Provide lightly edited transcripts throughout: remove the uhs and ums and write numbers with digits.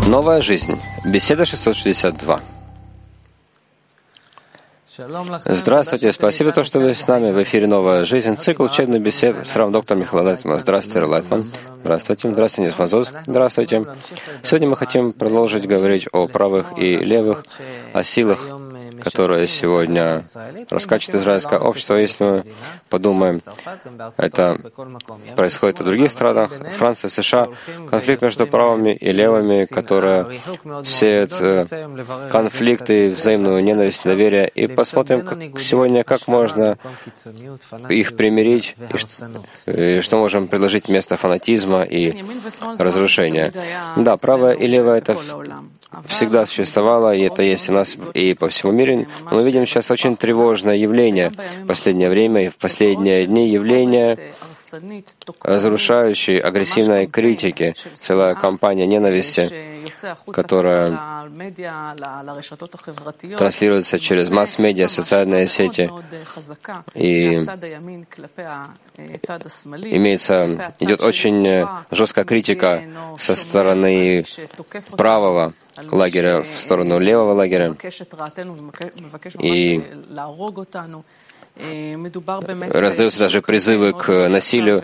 Новая жизнь. Беседа 662. Здравствуйте, спасибо за то, что вы с нами в эфире «Новая жизнь», цикл учебных бесед с равдоктором Михаилом Лайтманом. Здравствуйте, Лайтман. Здравствуйте. Здравствуйте, Нисмазуз. Здравствуйте. Сегодня мы хотим продолжить говорить о правых и левых, о силах, которые сегодня раскачивает израильское общество. Если мы подумаем, это происходит в других странах, Франция, США, конфликт между правыми и левыми, которые сеют конфликты, взаимную ненависть, доверие. И посмотрим сегодня, как можно их примирить, и что можем предложить вместо фанатизма и разрушения. Да, правое и левое — это всегда существовало, и это есть у нас и по всему миру. Но мы видим сейчас очень тревожное явление в последнее время и в последние дни, явление разрушающей, агрессивной критики, целая кампания ненависти, которая транслируется через масс-медиа, социальные сети, и идет очень жесткая критика со стороны правого лагеря в сторону левого лагеря. И раздаются даже призывы к насилию.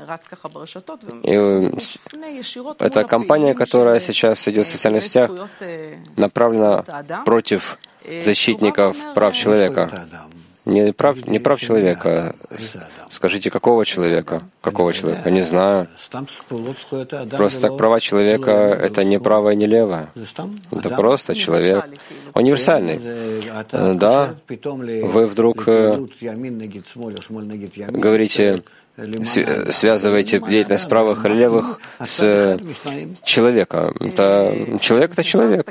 И эта кампания, которая сейчас идет в социальных сетях, направлена против защитников прав человека. Не прав человека. Скажите, какого человека? Какого человека? Не знаю. Просто так права человека — это не правое, не левое. Это просто человек. Универсальный. Да, вы вдруг говорите, связываете деятельность правых или левых с человеком. Человек — это человек.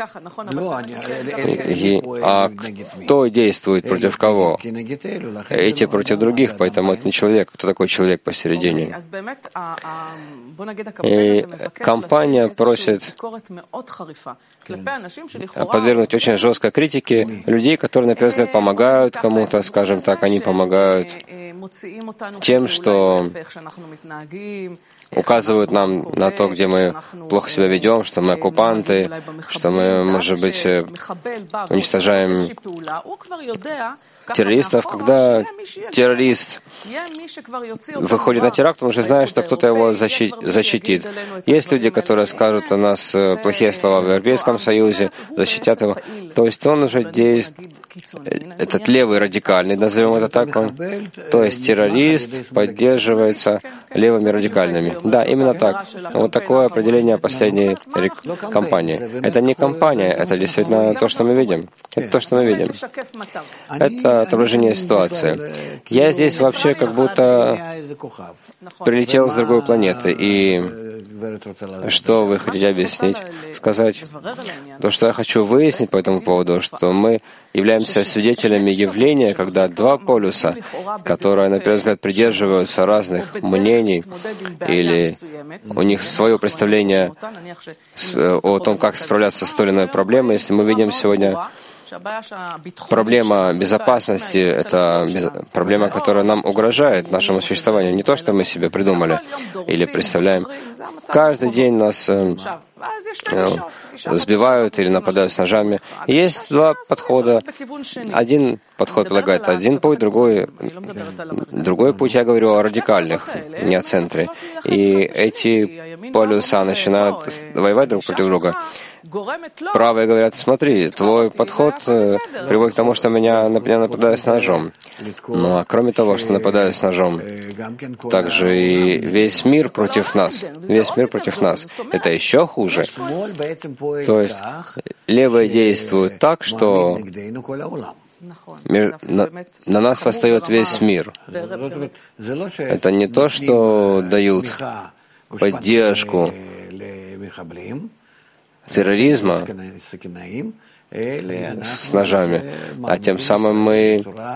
А кто действует против кого? Эти против других, поэтому это не человек. Кто такой человек посередине? И компания просит подвергнуть очень жесткой критике людей, которые, на первый взгляд, помогают кому-то, скажем так, они помогают тем, что указывают нам на то, где мы плохо себя ведем, что мы оккупанты, что мы, может быть, уничтожаем террористов. Когда террорист выходит на теракт, он уже знает, что кто-то его защитит. Есть люди, которые скажут о нас плохие слова в Европейском Союзе, защитят его. То есть он уже действует, этот левый радикальный, назовем это так, то есть террорист поддерживается левыми радикальными. Да, именно так. Вот такое определение последней кампании. Это не кампания, это действительно то, что мы видим. Это то, что мы видим. Это отображение ситуации. Я здесь вообще как будто прилетел с другой планеты. И что вы хотите объяснить? Сказать? То, что я хочу выяснить по этому поводу, что мы являемся свидетелями явления, когда два полюса, которые, на первый взгляд, придерживаются разных мнений, или у них свое представление о том, как справляться с той или иной проблемой. Если мы видим сегодня проблема безопасности — это проблема, которая нам угрожает, нашему существованию. Не то, что мы себе придумали или представляем. Каждый день нас сбивают или нападают с ножами. И есть два подхода. Один подход предлагает один путь, другой путь. Я говорю о радикальных, не о центре. И эти полюса начинают воевать друг против друга. Правые говорят: смотри, твой подход приводит к тому, что меня нападают с ножом. Ну а кроме того, что нападают с ножом, также и весь мир против нас. Весь мир против нас. Это еще хуже. То есть левые действуют так, что на нас восстает весь мир. Это не то, что дают поддержку терроризма с ножами, а тем самым мы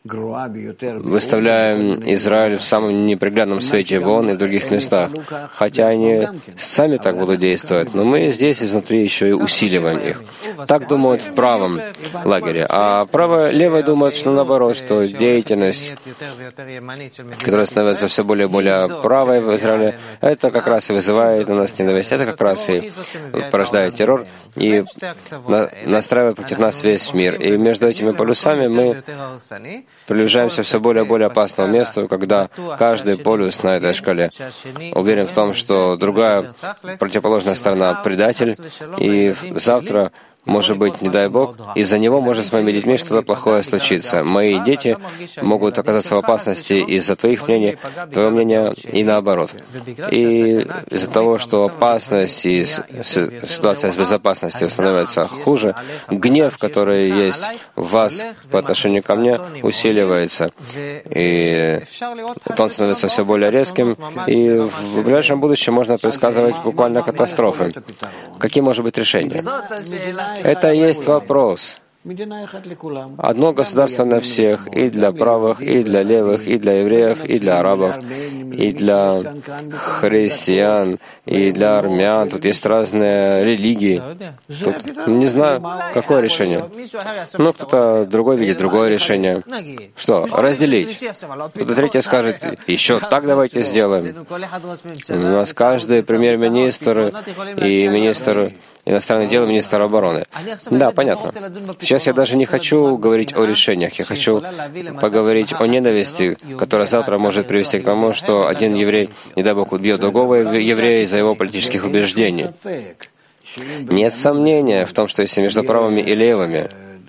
выставляем Израиль в самом неприглядном свете вон и в других местах, хотя они сами так будут действовать, но мы здесь изнутри еще и усиливаем их. Так думают в правом лагере, а левые думают, что наоборот, что деятельность, которая становится все более и более правой в Израиле, это как раз и вызывает на нас ненависть, это как раз и порождает террор и настраивает против нас весь мир. И между этими полюсами мы приближаемся все более и более опасному месту, когда каждый полюс на этой шкале уверен в том, что другая противоположная сторона — предатель, и завтра, может быть, не дай Бог, из-за него может с моими детьми что-то плохое случиться. Мои дети могут оказаться в опасности из-за твоего мнения и наоборот. И из-за того, что опасность и ситуация с безопасностью становится хуже, гнев, который есть в вас по отношению ко мне, усиливается. И он становится все более резким, и в ближайшем будущем можно предсказывать буквально катастрофы. Какие может быть решения? Это и есть вопрос. Одно государство на всех, и для правых, и для левых, и для евреев, и для арабов, и для христиан, и для армян. Тут есть разные религии. Тут не знаю, какое решение. Ну, кто-то другой видит другое решение. Что? Разделить. Кто-то третий скажет, еще так давайте сделаем. У нас каждый премьер-министр и министр иностранных дел и министр обороны. Да, понятно. Сейчас я даже не хочу говорить о решениях. Я хочу поговорить о ненависти, которая завтра может привести к тому, что один еврей, не дай Бог, убьет другого еврея из-за его политических убеждений. Нет сомнения в том, что если между правыми и левыми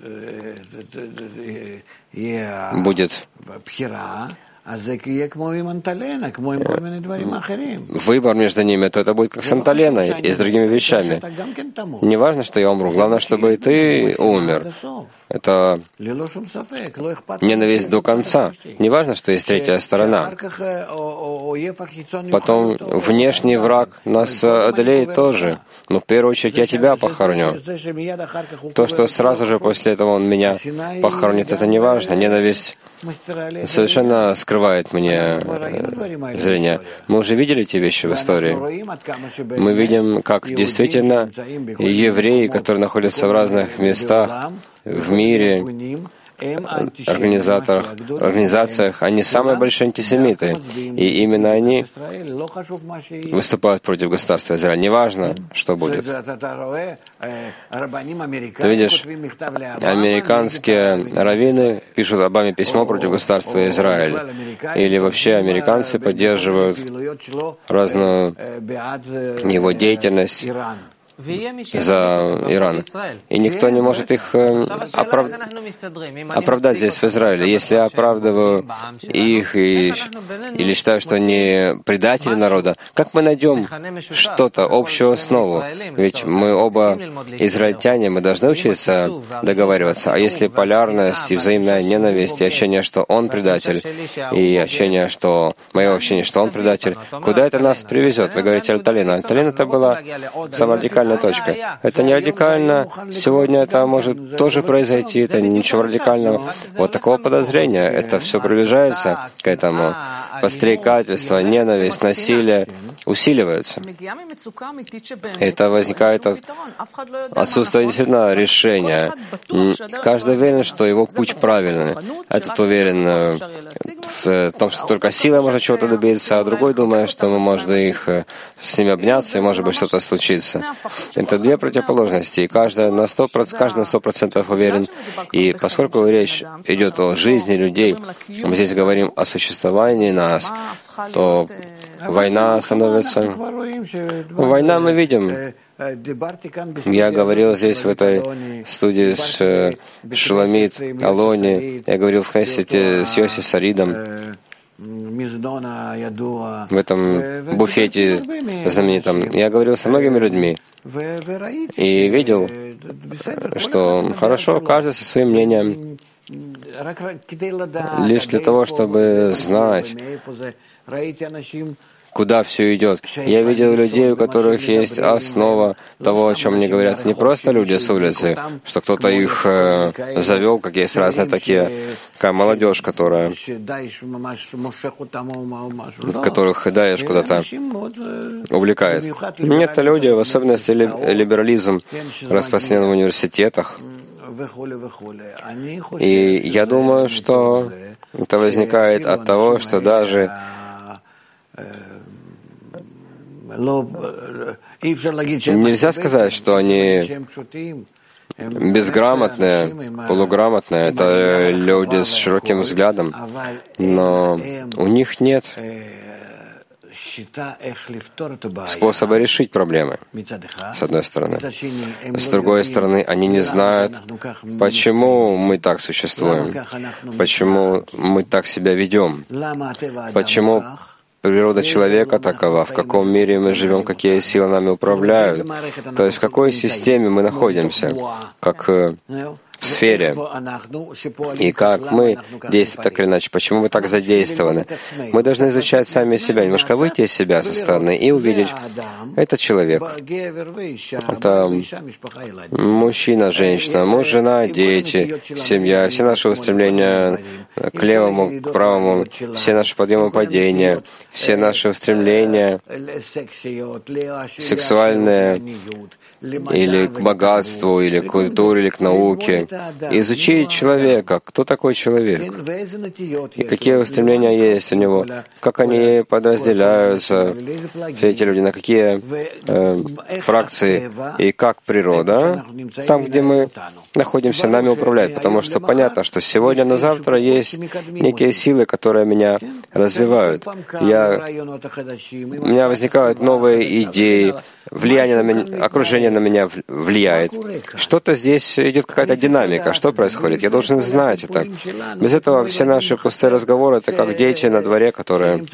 будет выбор между ними, то это будет как с Анталеной и с другими вещами. Не важно, что я умру, главное, чтобы и ты умер. Это ненависть до конца. Не важно, что есть третья сторона. Потом внешний враг нас одолеет тоже. Но в первую очередь я тебя похороню. То, что сразу же после этого он меня похоронит, это не важно. Ненависть совершенно скрывает мне зрение. Мы уже видели эти вещи в истории. Мы видим, как действительно евреи, которые находятся в разных местах в мире, организациях, они самые большие антисемиты. И именно они выступают против государства Израиль. Неважно, что будет. Ты видишь, американские раввины пишут Обаме письмо против государства Израиль. Или вообще американцы поддерживают разную его деятельность за Иран. И никто не может их оправдать здесь, в Израиле. Если я оправдываю их или считаю, что они предатели народа, как мы найдем что-то, общую основу? Ведь мы оба израильтяне, мы должны учиться договариваться. А если полярность и взаимная ненависть, и ощущение, что он предатель, и мое ощущение, что он предатель, куда это нас привезет? Вы говорите Альталина. Альталина — это была самая радикальная точка. Это не радикально. Сегодня это может тоже произойти. Это ничего радикального. Вот такого подозрения. Это все приближается к этому. Подстрекательство, ненависть, насилие усиливаются. Это возникает от отсутствия действительно решения. Каждый уверен, что его путь правильный. Этот уверен в том, что только силой можно чего-то добиться, а другой думает, что мы можем с ними обняться, и может быть что-то случится. Это две противоположности, и каждый на 100% уверен. И поскольку речь идет о жизни людей, мы здесь говорим о существовании нас, то война становится... Война мы видим. Я говорил здесь, в этой студии с Шуламит Алони, я говорил в Хессете с Йоси Саридом, в этом буфете знаменитом. Я говорил со многими людьми и видел, что хорошо, каждый со своим мнением, лишь для того, чтобы знать, куда все идет. Я видел людей, у которых есть основа того, о чем мне говорят не просто люди с улицы, что кто-то их завел, как есть разные такая молодежь, которых Даиш куда-то увлекает. Нет, люди, в особенности либерализм, распространен в университетах. И я думаю, что это возникает от того, что даже нельзя сказать, что они безграмотные, полуграмотные, это люди с широким взглядом, но у них нет способа решить проблемы, с одной стороны. С другой стороны, они не знают, почему мы так существуем, почему мы так себя ведем, почему природа человека такова, в каком мире мы живем, какие силы нами управляют, то есть в какой системе мы находимся, как в сфере, и как мы действуем так или иначе, почему мы так задействованы. Мы должны изучать сами себя, немножко выйти из себя со стороны и увидеть, это человек, это мужчина, женщина, муж, жена, дети, семья, все наши устремления к левому, к правому, все наши подъемы и падения, все наши устремления сексуальные, или к богатству, или к культуре, или к науке. Изучить человека, кто такой человек, и какие устремления есть у него, как они подразделяются, все эти люди, на какие фракции, и как природа, там, где мы находимся, нами управляет. Потому что понятно, что сегодня на завтра есть некие силы, которые меня развивают. У меня возникают новые идеи, влияние на меня, окружение на меня влияет. Что-то здесь идет какая-то динамика. Что происходит? Я должен знать это. Без этого все наши пустые разговоры — это как дети на дворе, которые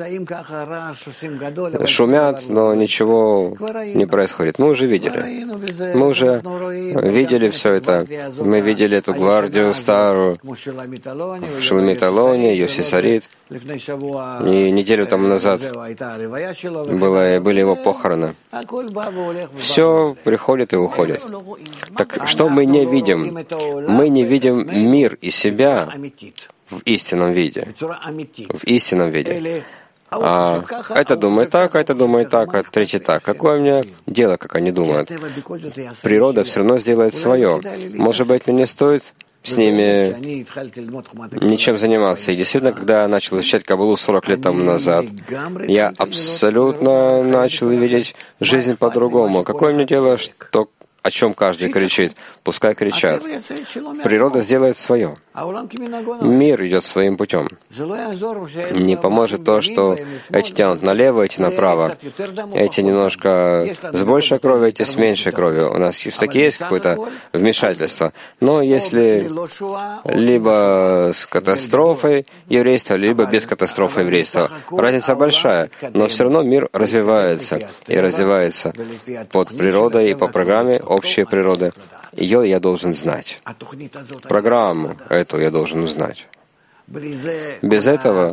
шумят, но ничего не происходит. Мы уже видели. Мы уже видели все это. Мы видели эту гвардию старую, Шуламит Алони, Йоси Сарит. И неделю тому назад были его похороны. Все приходит и уходит. Так что мы не видим? Мы не видим мир и себя в истинном виде. В истинном виде. А это думает так, а это думает так, а третий так. Какое мне дело, как они думают? Природа все равно сделает свое. Может быть, мне не стоит с ними ничем заниматься. И действительно, когда я начал изучать Каббалу 40 лет тому назад, я абсолютно начал видеть жизнь по-другому. Какое мне дело, что о чем каждый кричит? Пускай кричат. Природа сделает свое. Мир идет своим путем. Не поможет то, что эти тянут налево, эти направо. Эти немножко с большей кровью, эти с меньшей кровью. У нас все-таки есть какое-то вмешательство. Но если либо с катастрофой еврейства, либо без катастрофы еврейства, разница большая. Но все равно мир развивается и развивается под природой и по программе общей природы. Ее я должен знать. Программу эту я должен узнать. Без этого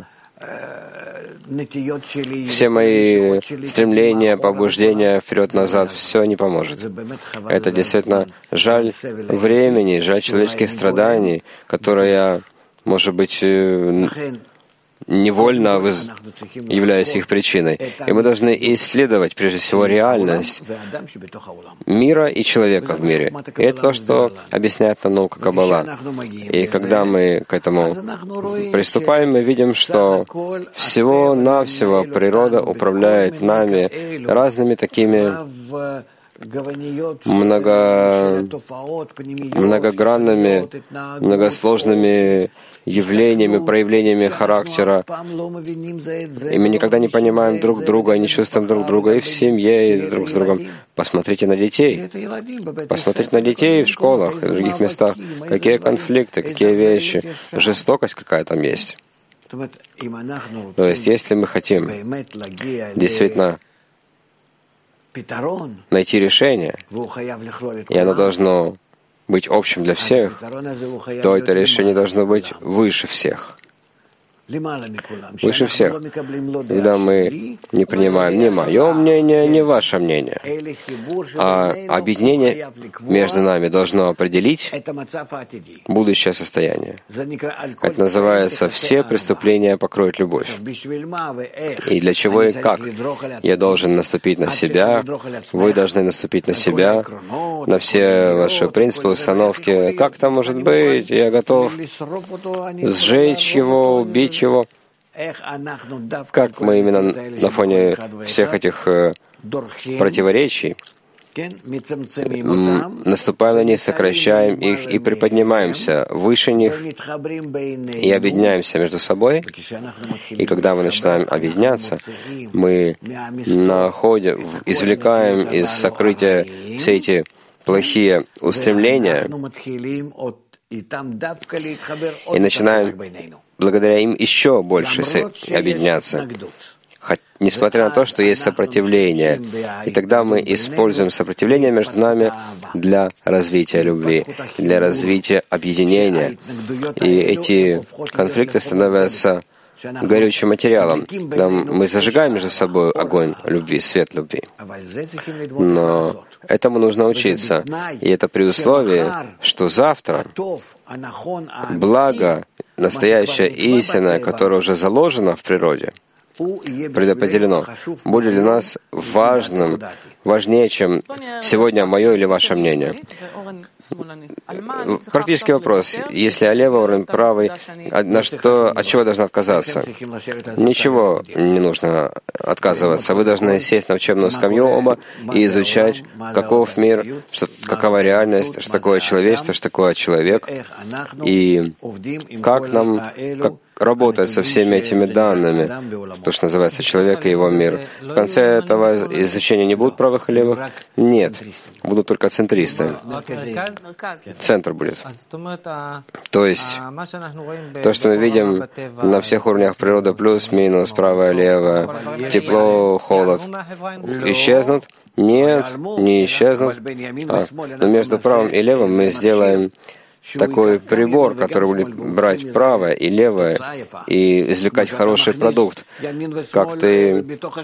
все мои стремления, побуждения вперед-назад, все не поможет. Это действительно жаль времени, жаль человеческих страданий, которые я, может быть, невольно являясь их причиной. И мы должны исследовать, прежде всего, реальность мира и человека в мире. И это то, что объясняет нам наука Каббала. И когда мы к этому приступаем, мы видим, что всего-навсего природа управляет нами разными такими многогранными, многосложными явлениями, проявлениями характера. И мы никогда не понимаем друг друга, и не чувствуем друг друга и в семье, и друг с другом. Посмотрите на детей. Посмотрите на детей в школах и в других местах. Какие конфликты, какие вещи, жестокость какая там есть. То есть, если мы хотим действительно найти решение, и оно должно быть общим для всех, то это решение должно быть выше всех. выше всех. Когда мы не принимаем ни мое мнение, ни ваше мнение, а объединение между нами должно определить будущее состояние. Это называется «все преступления покроет любовь». И для чего и как я должен наступить на себя, вы должны наступить на себя, на все ваши принципы, установки. Как это может быть? Я готов сжечь его, убить его. Как мы именно на фоне всех этих противоречий наступаем на них, сокращаем их и приподнимаемся выше них и объединяемся между собой. И когда мы начинаем объединяться, мы извлекаем из сокрытия все эти плохие устремления и начинаем благодаря им еще больше объединяться, несмотря на то, что есть сопротивление. И тогда мы используем сопротивление между нами для развития любви, для развития объединения. И эти конфликты становятся горючим материалом, когда мы зажигаем между собой огонь любви, свет любви. Но этому нужно учиться. И это при условии, что завтра благо, настоящая истина, которая уже заложена в природе, предопределено, будет для нас важнее, чем сегодня мое или ваше мнение. Практический вопрос. Если левый, Орен правый, от чего должна отказаться? Ничего не нужно отказываться. Вы должны сесть на учебную скамью оба и изучать, каков мир, какова реальность, что такое человечество, что такое человек, и как нам работать со всеми этими данными, то, что называется человек и его мир. В конце этого изучения не будут правых и левых? Нет. Будут только центристы. Центр будет. То есть, то, что мы видим на всех уровнях природы, плюс-минус, правое, левое, тепло, холод, исчезнут? Нет, не исчезнут. Но между правым и левым мы сделаем такой прибор, который будет брать правое и левое и извлекать хороший продукт. Как ты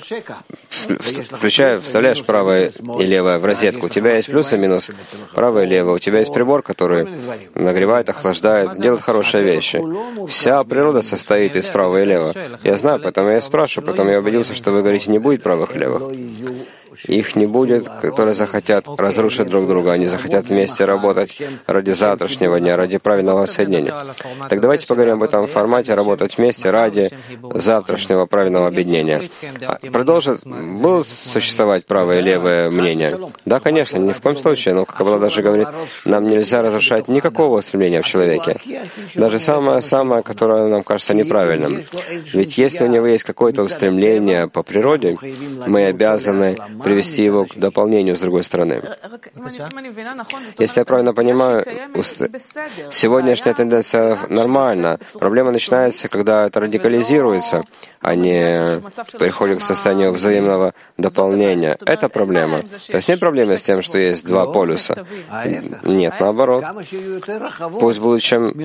вставляешь правое и левое в розетку, у тебя есть плюс и минус, правое и левое. У тебя есть прибор, который нагревает, охлаждает, делает хорошие вещи. Вся природа состоит из правого и левого. Я знаю, поэтому я спрашиваю, потом я убедился, что вы говорите, не будет правых и левых. Их не будет, которые захотят разрушить друг друга. Они захотят вместе работать ради завтрашнего дня, ради правильного соединения. Так давайте поговорим об этом формате, работать вместе ради завтрашнего правильного объединения. Будут существовать правое и левое мнения? Да, конечно, ни в коем случае. Но, как Каббала даже говорит, нам нельзя разрушать никакого стремления в человеке. Даже самое, которое нам кажется неправильным. Ведь если у него есть какое-то устремление по природе, мы обязаны привести его к дополнению с другой стороны. Если я правильно понимаю, сегодняшняя тенденция нормальна. Проблема начинается, когда это радикализируется, а не приходит к состоянию взаимного дополнения. Это проблема. То есть нет проблемы с тем, что есть два полюса. Нет, наоборот. Пусть будут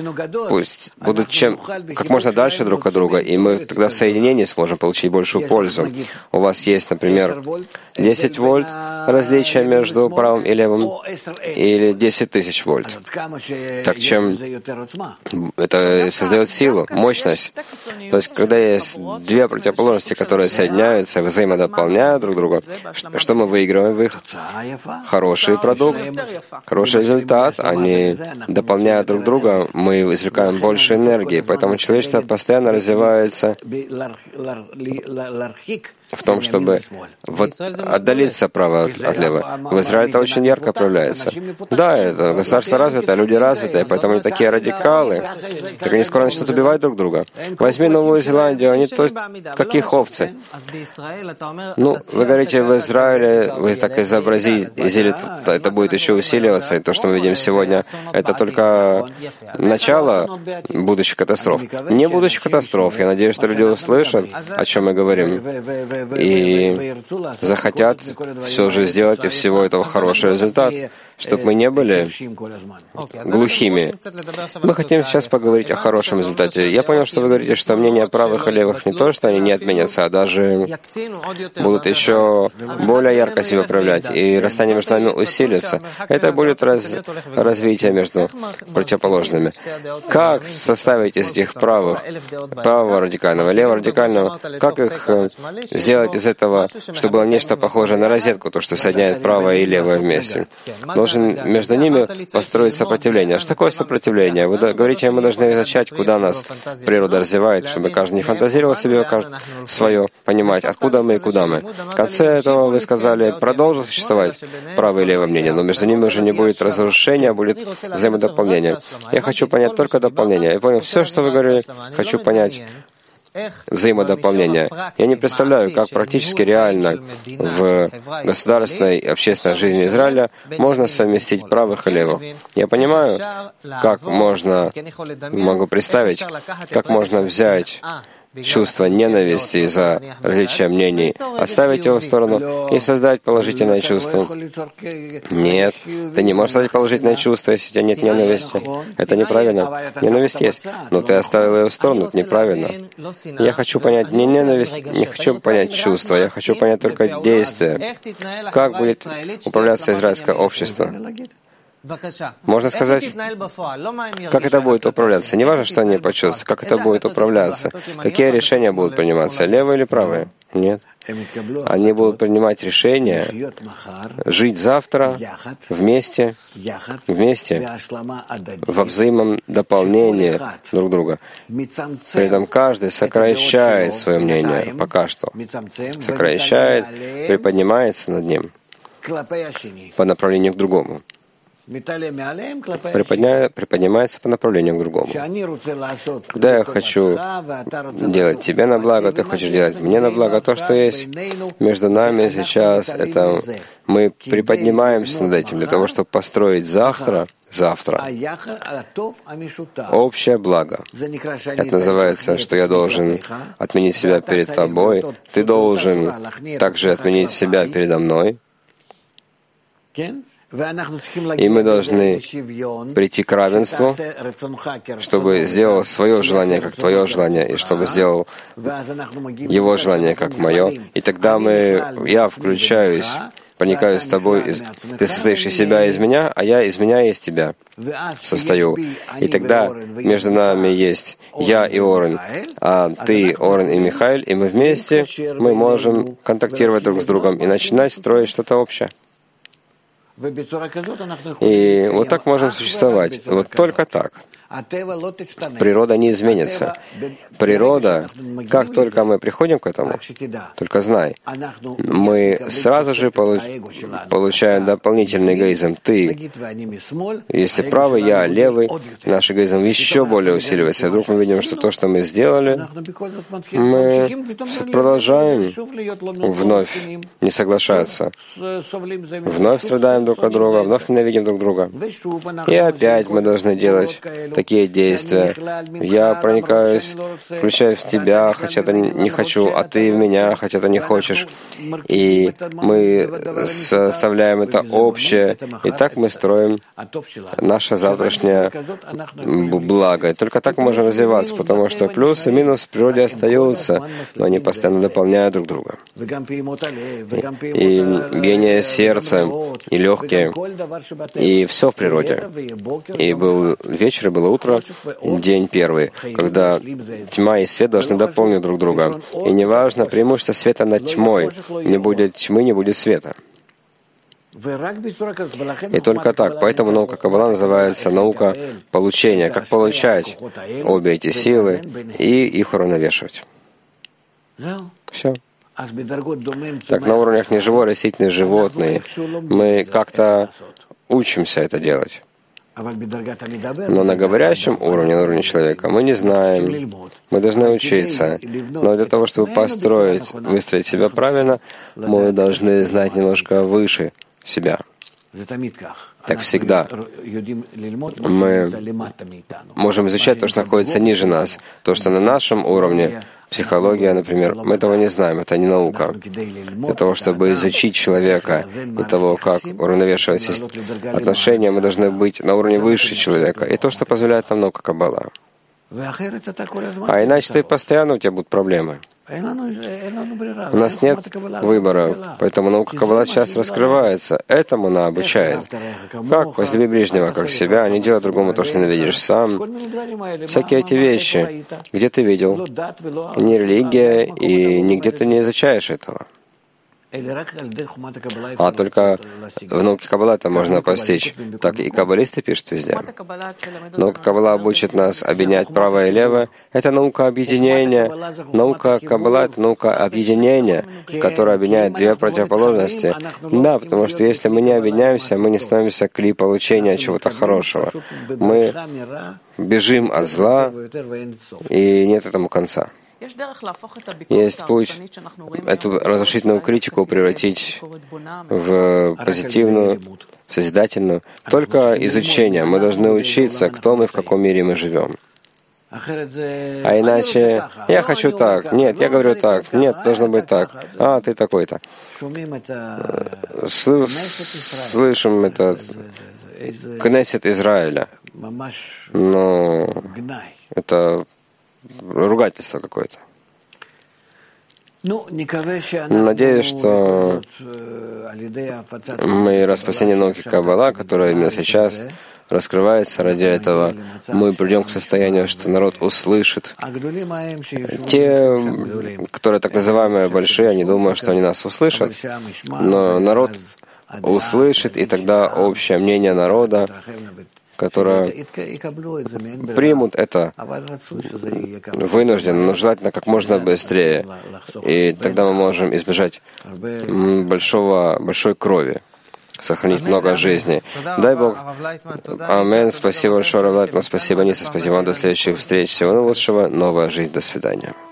как можно дальше друг от друга, и мы тогда в соединении сможем получить большую пользу. У вас есть, например, 10 вольт различия между правым и левым, или 10 тысяч вольт. Так чем это создает силу, мощность. То есть, когда есть две противоположности, которые соединяются, взаимодополняют друг друга, что мы выигрываем в их? Хороший продукт, хороший результат. Они дополняют друг друга, мы извлекаем больше энергии. Поэтому человечество постоянно развивается в том, чтобы отдалиться справа от левого. В Израиле это очень ярко проявляется. Да, это государство развитое, люди развитые, поэтому они такие радикалы. Так они скоро начнут убивать друг друга. Возьми Новую Зеландию, они какие овцы. Вы говорите, в Израиле вы так изобразили, это будет еще усиливаться, и то, что мы видим сегодня, это только начало будущих катастроф. Не будущих катастроф. Я надеюсь, что люди услышат, о чем мы говорим, и захотят все же сделать из всего этого хороший результат, чтобы мы не были глухими. Мы хотим сейчас поговорить о хорошем результате. Я понял, что вы говорите, что мнения правых и левых не то, что они не отменятся, а даже будут еще более ярко себя проявлять, и расстояние между нами усилится. Это будет развитие между противоположными. Как составить из этих правого радикального, левого радикального, как их сделать из этого, чтобы было нечто похожее на розетку, то, что соединяет правое и левое вместе? Должен между ними построить сопротивление. Что такое сопротивление? Вы говорите, мы должны начать, куда нас природа развивает, чтобы каждый не фантазировал себе свое, понимать, откуда мы и куда мы. В конце этого вы сказали, продолжит существовать правое и левое мнение, но между ними уже не будет разрушения, а будет взаимодополнение. Я хочу понять только дополнение. Я понял все, что вы говорили, хочу понять взаимодополнение. Я не представляю, как практически реально в государственной и общественной жизни Израиля можно совместить правых и левых. Я понимаю, как могу представить, как можно взять чувство ненависти из-за различия мнений, оставить его в сторону и создать положительное чувство. Нет, ты не можешь создать положительное чувство, если у тебя нет ненависти. Это неправильно. Ненависть есть, но ты оставил ее в сторону, это неправильно. Я хочу понять не ненависть, не хочу понять чувство, я хочу понять только действие. Как будет управляться израильское общество? Можно сказать, как это будет управляться. Не важно, что они почувствуют, как это будет управляться. Какие решения будут приниматься, левые или правые? Нет. Они будут принимать решения жить завтра вместе, во взаимном дополнении друг друга. При этом каждый сокращает свое мнение пока что. Сокращает, приподнимается над ним по направлению к другому. Приподнимается по направлению к другому. Когда я хочу делать тебе на благо, ты хочешь делать мне на благо, то, что есть между нами сейчас, это мы приподнимаемся над этим для того, чтобы построить завтра общее благо. Это называется, что я должен отменить себя перед тобой, ты должен также отменить себя передо мной. И мы должны прийти к равенству, чтобы сделал свое желание как твое желание, и чтобы сделал его желание как мое. И тогда я включаюсь, проникаю с тобой, ты состоишь из себя и из меня, а я из меня и из тебя состою. И тогда между нами есть я и Орен, а ты, Орен и Михаил, и мы вместе, мы можем контактировать друг с другом и начинать строить что-то общее. И вот так можно существовать. Вот только так. Природа не изменится. Природа, как только мы приходим к этому, только знай, мы сразу же получаем дополнительный эгоизм. Ты, если правый, я левый, наш эгоизм еще более усиливается. И вдруг мы видим, что то, что мы сделали, мы продолжаем вновь не соглашаться. Вновь страдаем друг от друга, вновь ненавидим друг друга. И опять мы должны делать такие действия. Я проникаюсь, включаю в тебя, хотя это не хочу, а ты в меня, хотя это не хочешь. И мы составляем это общее, и так мы строим наше завтрашнее благо. И только так мы можем развиваться, потому что плюс и минус в природе остаются, но они постоянно дополняют друг друга. И биение сердца, и легкие, и все в природе. И был вечер, и было утро, день первый, когда тьма и свет должны дополнить друг друга. И неважно, преимущество света над тьмой. Не будет тьмы, не будет света. И только так. Поэтому наука Каббала называется наука получения. Как получать обе эти силы и их уравновешивать. Все. Так, на уровнях неживой, растительные, животные, мы как-то учимся это делать. Но на говорящем уровне, на уровне человека, мы не знаем, мы должны учиться. Но для того, чтобы выстроить себя правильно, мы должны знать немножко выше себя. Так всегда. Мы можем изучать то, что находится ниже нас. То, что на нашем уровне, психология, например. Мы этого не знаем, это не наука. Для того, чтобы изучить человека и того, как уравновешивать отношения, мы должны быть на уровне выше человека. И то, что позволяет нам наука Каббала. А иначе постоянно у тебя будут проблемы. У нас нет выбора, поэтому наука Каббала сейчас раскрывается. Этому она обучает. Как возлюби ближнего, как себя, не делай другому то, что ненавидишь сам. Всякие эти вещи. Где ты видел? Не религия, и нигде ты не изучаешь этого. А только в науке Каббала это можно постичь. Так и каббалисты пишут везде. Наука Каббала обучит нас объединять правое и левое. Это наука объединения. Наука Каббала — это наука объединения, которая объединяет две противоположности. Да, потому что если мы не объединяемся, мы не становимся кли получения чего-то хорошего. Мы бежим от зла, и нет этому конца. Есть путь эту разрушительную критику превратить в позитивную, созидательную. Только изучение. Мы должны учиться, кто мы, в каком мире мы живем. А иначе я хочу так, нет, я говорю так, нет, должно быть так, а ты такой-то. Слышим это Кнессет Израиля. Но это ругательство какое-то. Надеюсь, что мы распространение науки Каббала, которая именно сейчас раскрывается, ради этого мы придем к состоянию, что народ услышит. Те, которые так называемые большие, они думают, что они нас услышат, но народ услышит, и тогда общее мнение народа, которые примут это вынужденно, но желательно как можно быстрее. И тогда мы можем избежать большой крови, сохранить много жизней. Дай Бог. Амин. Спасибо большое, Рав Лайтман. Спасибо, Ниса. Спасибо вам. До следующих встреч. Всего наилучшего. Новая жизнь. До свидания.